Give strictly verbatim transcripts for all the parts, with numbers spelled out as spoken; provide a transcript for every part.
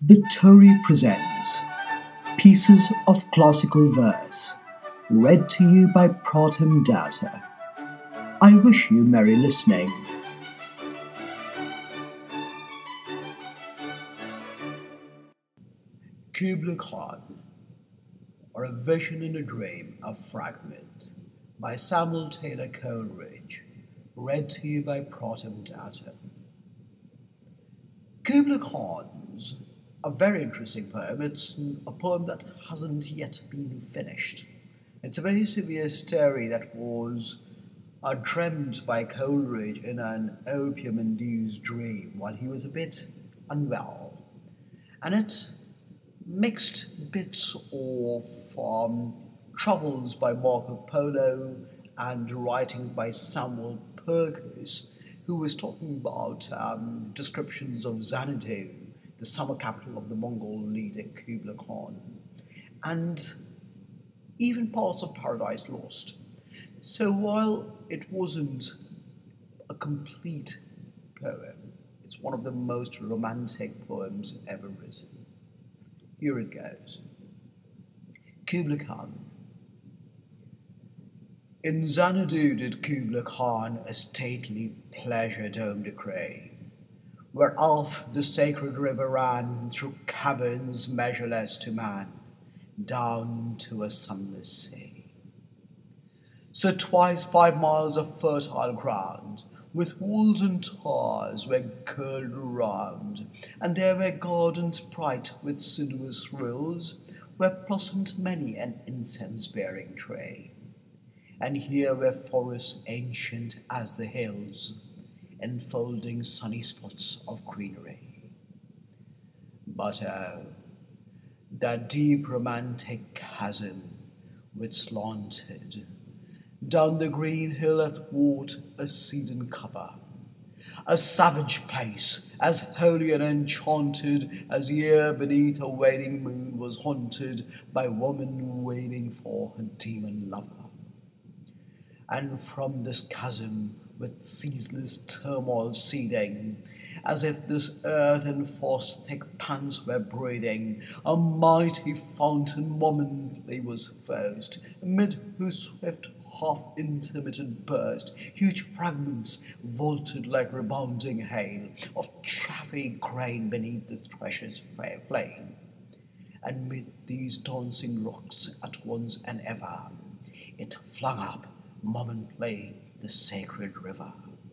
Victory presents Pieces of Classical Verse, read to you by Pratham Datta. I wish you merry listening. Kubla Khan, or A Vision in a Dream, a Fragment, by Samuel Taylor Coleridge, read to you by Pratham Datta. Kubla Khan's a very interesting poem. It's a poem that hasn't yet been finished. It's supposed to be a story that was uh, dreamt by Coleridge in an opium-induced dream while he was a bit unwell. And it's mixed bits of um, travels by Marco Polo and writings by Samuel Purkis, who was talking about um, descriptions of Xanadu, the summer capital of the Mongol leader Kubla Khan, and even parts of Paradise Lost. So while it wasn't a complete poem, it's one of the most romantic poems ever written. Here it goes. Kubla Khan. In Xanadu did Kubla Khan a stately pleasure dome decree, where Alph the sacred river ran through caverns measureless to man, down to a sunless sea. So twice five miles of fertile ground, with walls and towers were curled around, and there were gardens bright with sinuous rills, where blossomed many an incense-bearing tree. And here were forests ancient as the hills, enfolding sunny spots of greenery. But oh, that deep romantic chasm which slanted down the green hill athwart a cedarn cover, a savage place, as holy and enchanted as ere beneath a waning moon was haunted by woman waiting for her demon lover. And from this chasm with ceaseless turmoil seething, as if this earth enforced thick pants were breathing, a mighty fountain momently was forced, amid whose swift half-intermittent burst huge fragments vaulted like rebounding hail of chaffy grain beneath the thresher's flame. And mid these dancing rocks at once and ever, it flung up momently the sacred river.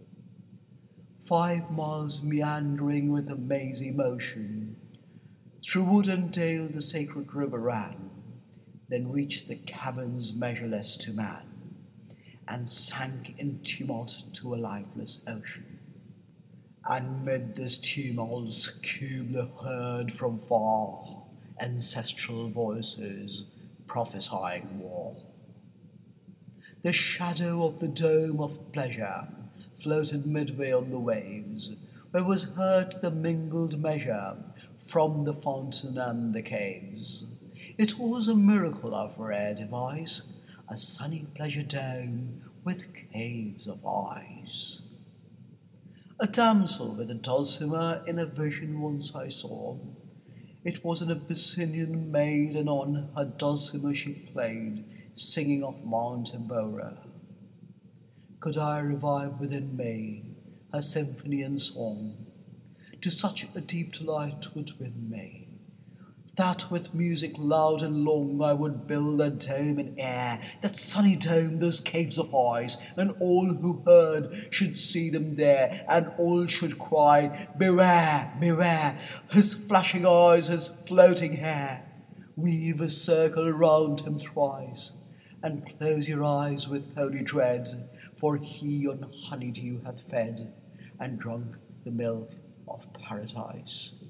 Five miles meandering with a mazy motion, through wood and dale the sacred river ran, then reached the caverns measureless to man, and sank in tumult to a lifeless ocean. And mid this tumult Kubla heard from far ancestral voices prophesying war. The shadow of the dome of pleasure floated midway on the waves, where was heard the mingled measure from the fountain and the caves. It was a miracle of rare device, a sunny pleasure dome with caves of eyes. A damsel with a dulcimer in a vision once I saw. It was an Abyssinian maid, and on her dulcimer she played, singing of Mount Embora. Could I revive within me her symphony and song, to such a deep delight would win me, that with music loud and long I would build a dome in air, that sunny dome, those caves of eyes, and all who heard should see them there, and all should cry, beware, beware, his flashing eyes, his floating hair. Weave a circle round him thrice, and close your eyes with holy dread, for he on honeydew hath fed, and drunk the milk of paradise.